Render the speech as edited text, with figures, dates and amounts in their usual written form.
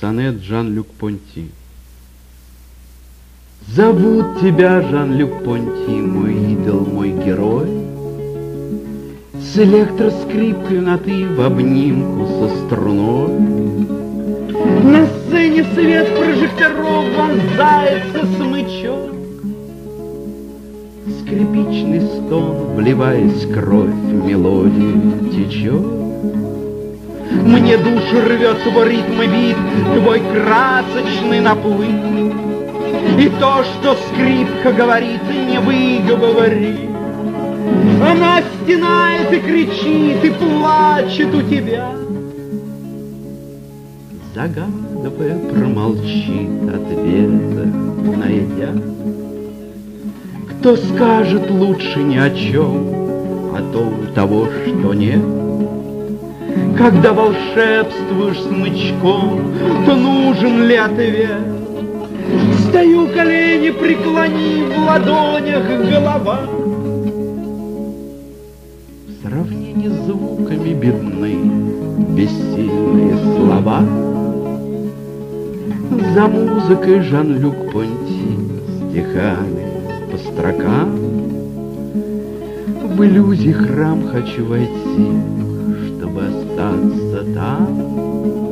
Сонет Жан-Люк Понти. Зовут тебя Жан-Люк Понти, мой идол, мой герой. С электроскрипкой на ты в обнимку со струной. На сцене свет прожекторов вонзается смычок. Скрипичный стон, вливаясь кровь, мелодию течет. Мне душу рвет твой ритм и бит, твой красочный наплыв. И то, что скрипка говорит, не выговори. Она стенает и кричит, и плачет у тебя. Загадывая, промолчит, ответа найдя. Кто скажет лучше ни о чем, о том того, что нет? Когда волшебствуешь смычком, то нужен ли ответ? Стою, колени преклонив, в ладонях голова. В сравнении с звуками бедны бессильные слова. За музыкой Жан-Люк Понти, стихами по строкам. В иллюзии храм хочу войти, чтобы остаться там.